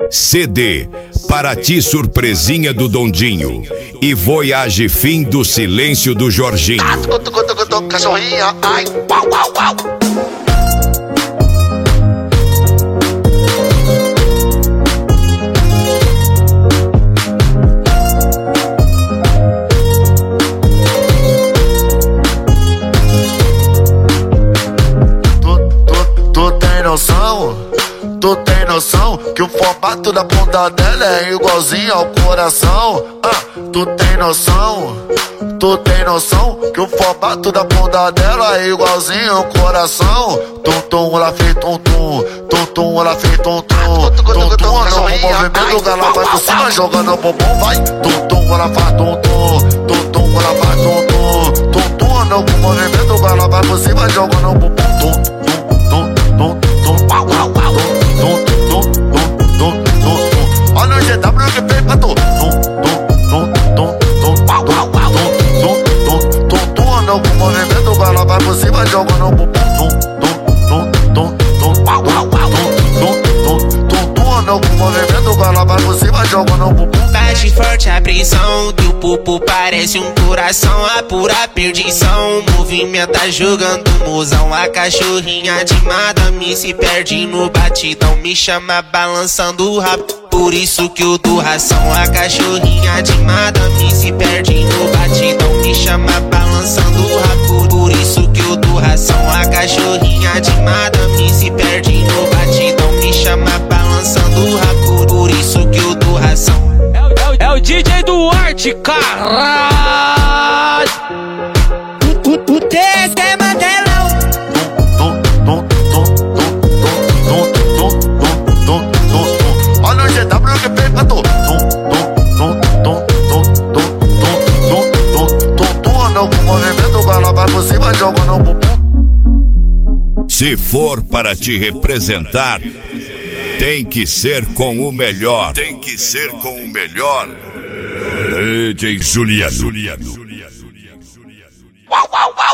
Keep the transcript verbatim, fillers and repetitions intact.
C D Para Ti Surpresinha do Dondinho e Voyage Fim do Silêncio do Jorginho. Cachorrinha, ai, uau, uau, uau. Tu tem noção que o formato da bunda dela é igualzinho ao coração? Ah, tu tem noção? Tu tem noção que o formato da bunda dela é igualzinho ao coração? Tum tum, ela fez tum tum, tum tum, ela fez tum tum, tum tum, ela no movimento, ela vai por cima jogando bumbum, vai. Tum tum, ela faz tum tum, tum tum, ela faz tum tum, tum tum, ela no movimento, ela vai por cima jogando bumbum, tum tum, tum tum, tum, uau, uau, uau. Olha o G W que fez pra tu. Tum, tum, tum, tum, tum, uau, uau, uau. Tum, tum, tum, tum, anda com movimento, ela vai por cima jogando bumbum. Tum, tum, tum, tum, uau, uau, uau. Tum, tum, tum, tum, anda com movimento, ela vai por cima jogando bumbum. Bate forte a prisão do pupu, parece um coração, a pura perdição. Movimenta jogando mozão, a cachorrinha de madame se perde no batidão, me chama balançando o rabo, por isso que eu dou ração. A cachorrinha de madame se perde no batidão, me chama balançando o rabo, por isso que eu dou ração. A cachorrinha de madame se perde no batidão, me chama balançando o rabo, por isso que eu dou ração. É o D J Duarte, caralho. O T S é mantelão. Olha o G W que fez pra tu. Anda com movimento, ela vai por cima jogando bumbum. Se for para te representar, tem que ser com o melhor. Tem que ser com o melhor. D J Juliano. Uau, uau, uau.